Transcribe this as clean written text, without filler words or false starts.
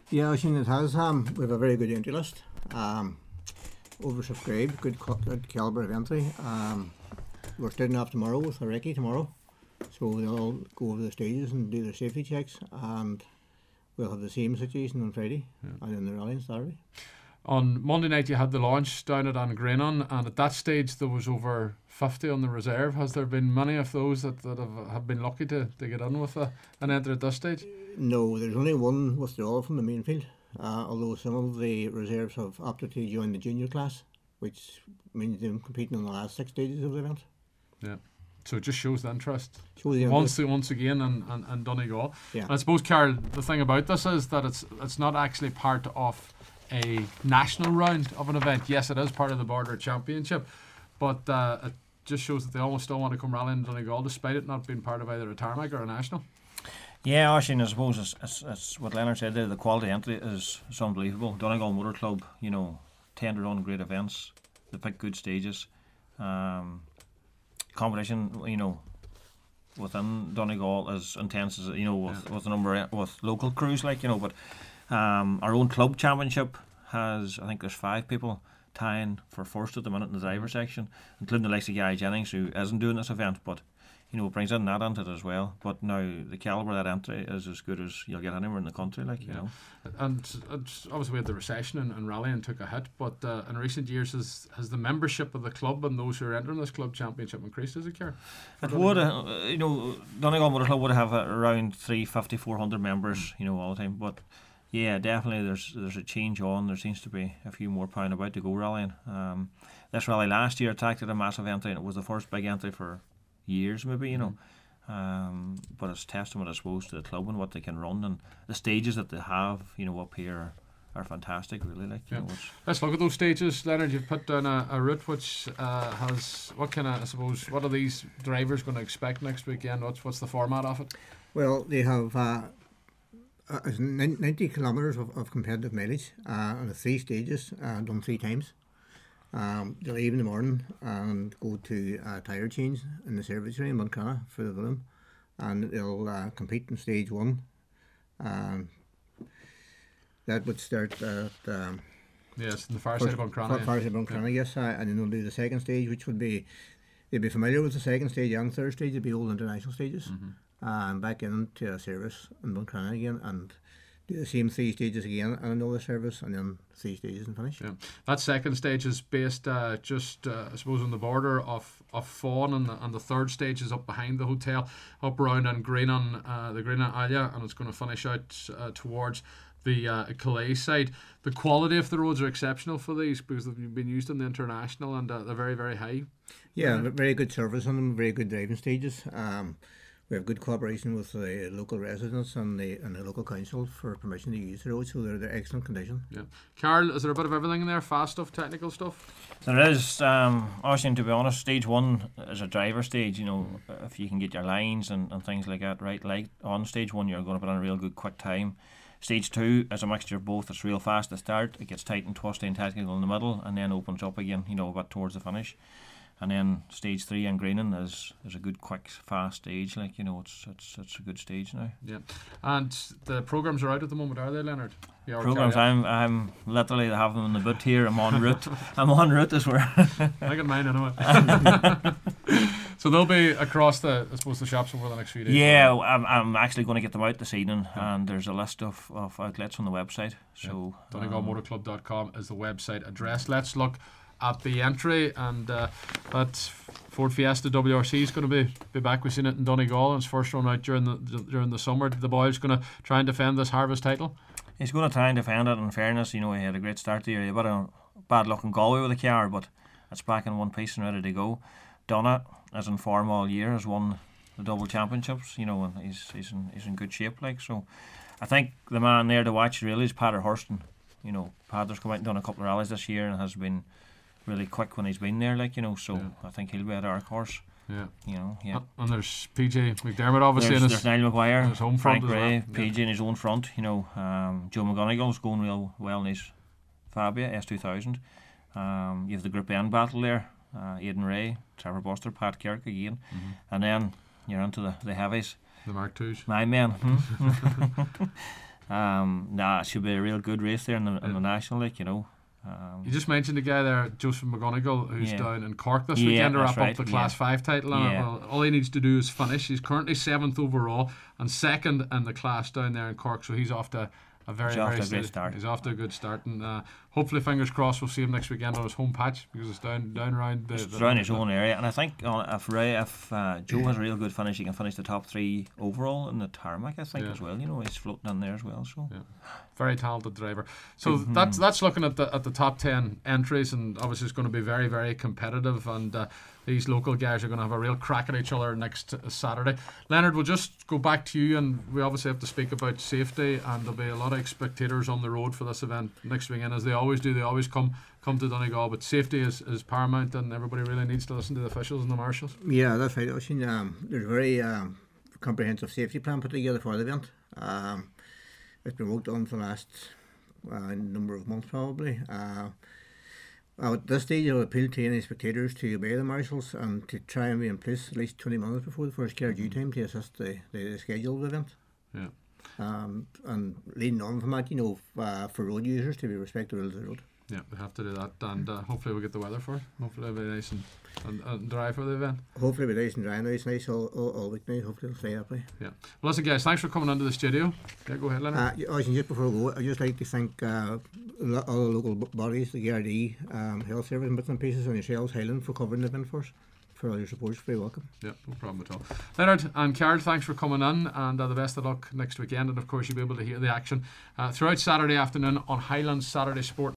Yeah, I think it has. We have a very good entry list. Oversubscribed, good calibre of entry. We're starting off tomorrow with a recce tomorrow. So they'll all go over the stages and do their safety checks, and we'll have the same situation on Friday and then the rally on Saturday. On Monday night you had the launch down at Angrenon, and at that stage there was over 50 on the reserve. Has there been many of those that have been lucky to get on with an entry at this stage? No, there's only one withdrawal from the main field, although some of the reserves have opted to join the junior class, which means they're competing in the last 6 stages of the event. Yeah. So it just shows the interest Once again and Donegal. Yeah. And I suppose, Carl, the thing about this is that it's not actually part of a national round of an event. Yes, it is part of the Border Championship, but it just shows that they almost still want to come rallying in Donegal despite it not being part of either a tarmac or a national. Yeah, Oisín, I suppose it's what Leonard said there. The quality entry is unbelievable. Donegal Motor Club, tend to run great events. They pick good stages. Competition, within Donegal is intense as with the number with local crews, but our own club championship has, I think there's 5 people tying for first at the minute in the driver section, including the likes of Gary Jennings, who isn't doing this event, but it brings in that into it as well. But now the calibre of that entry is as good as you'll get anywhere in the country, And obviously we had the recession and rallying took a hit, but in recent years has the membership of the club and those who are entering this club championship increased, does it, Care? It would, Donegal Motor Club would have around 350-400 members, all the time. But yeah, definitely there's a change on. There seems to be a few more pound about to go rallying. This rally last year attracted a massive entry, and it was the first big entry for years, maybe, but it's testament, I suppose, to the club and what they can run, and the stages that they have, up here are fantastic, really. Let's look at those stages, Leonard. You've put down a route which has what are these drivers going to expect next weekend? What's the format of it? Well, they have 90 kilometres of competitive mileage on 3 stages, done 3 times. They'll leave in the morning and go to a tyre change in the service area in Buncrana for the volume, and they'll compete in stage 1. That would start at yes, the far side of Buncrana. Far side of Buncrana, yes, and then they'll do the second stage, which would be, they'll be familiar with the second stage and third stage. They'll be all international stages, and back into a service in Buncrana again, and do the same 3 stages again and another service, and then 3 stages and finish. Yeah. That second stage is based just I suppose on the border of Fawn, and the third stage is up behind the hotel, up around the Greenon Alia, and it's going to finish out towards the Calais side. The quality of the roads are exceptional for these because they've been used in the international, and they're very, very high. Yeah, very good service on them, very good driving stages. We have good cooperation with the local residents and the local council for permission to use the road, so they're excellent condition. Yeah, Carl, is there a bit of everything in there? Fast stuff, technical stuff? There is. Oisín, to be honest, stage 1 is a driver stage. If you can get your lines and things like that right, like on stage 1, you're going to put on a real good quick time. Stage 2 is a mixture of both. It's real fast at the start, it gets tight and twisty and technical in the middle, and then opens up again, a bit towards the finish. And then stage 3 in Greenon is a good, quick, fast stage. It's a good stage now. Yeah, and the programs are out at the moment, are they, Leonard? Programs, I'm literally have them in the boot here. I'm en route. I'm en route this where. I got mine anyway. So they'll be across the shops over the next few days. Yeah, I'm actually going to get them out this evening, and there's a list of outlets on the website. So DonegalMotorClub.com is the website address. Let's look at the entry, and that Ford Fiesta WRC is going to be back. We've seen it in Donegal, and its first run out during the summer. The boy's going to try and defend this Harvest title. He's going to try and defend it. In fairness, he had a great start the year. He had a bit of bad luck in Galway with the car, but it's back in one piece and ready to go. Donna, as in form all year, has won the double championships. And he's in good shape. So I think the man there to watch really is Pater Hurston. Pater's come out and done a couple of rallies this year and has been really quick when he's been there, I think he'll be at our course. Yeah. And there's PJ McDermott, obviously. There's Niall McGuire, his home Frank front Ray, well. PJ in his own front. Joe McGonigal's going real well in his Fabia S2000. You have the Group N battle there. Aidan Ray, Trevor Buster, Pat Kirk again, and then you're into the heavies. The Mark IIs. My men. It should be a real good race there in the National League, you know. You just mentioned the guy there, Joseph McGonigal, who's Yeah. down in Cork this Yeah, weekend to that's wrap right, up the yeah. Class 5 title. And Yeah. well, all he needs to do is finish. He's currently 7th overall and 2nd in the class down there in Cork, so he's off to a very, He's off very to a great steady- start. He's off to a good start, and hopefully, fingers crossed, we'll see him next weekend on his home patch, because it's down around the Around his own area, and I think if Joe has a real good finish, he can finish the top 3 overall in the tarmac, I think, Yeah. as well. You know, he's floating in there as well. So Yeah. Very talented driver. So that's looking at the top 10 entries, and obviously it's going to be very, very competitive, and these local guys are going to have a real crack at each other next Saturday. Leonard, we'll just go back to you, and we obviously have to speak about safety, and there'll be a lot of spectators on the road for this event next weekend, as they always do. They always come to Donegal, but safety is paramount, and everybody really needs to listen to the officials and the marshals. Yeah, that's right. I've seen there's a very comprehensive safety plan put together for the event. It's been worked on for the last number of months probably. At this stage, I'll appeal to any spectators to obey the marshals and to try and be in place at least 20 minutes before the first KRG time to assist the scheduled event. Yeah. And leading on from that, you know, for road users to be respectful of the road. Yeah, we have to do that, and hopefully we'll get the weather for it. Hopefully it'll be nice and dry for the event. Hopefully it'll be nice and dry, nice all week now. Hopefully it'll stay that way. Yeah. Well, listen, guys, thanks for coming into the studio. Yeah, go ahead, Leonard. Just before I go, I'd just like to thank all the local bodies, the GRD, Health Service and bits and pieces, and yourselves, Highland, for covering the event for us. For all your support, it's very welcome. Yeah, no problem at all. Leonard and Carol, thanks for coming in, and the best of luck next weekend. And of course, you'll be able to hear the action throughout Saturday afternoon on Highland Saturday Sport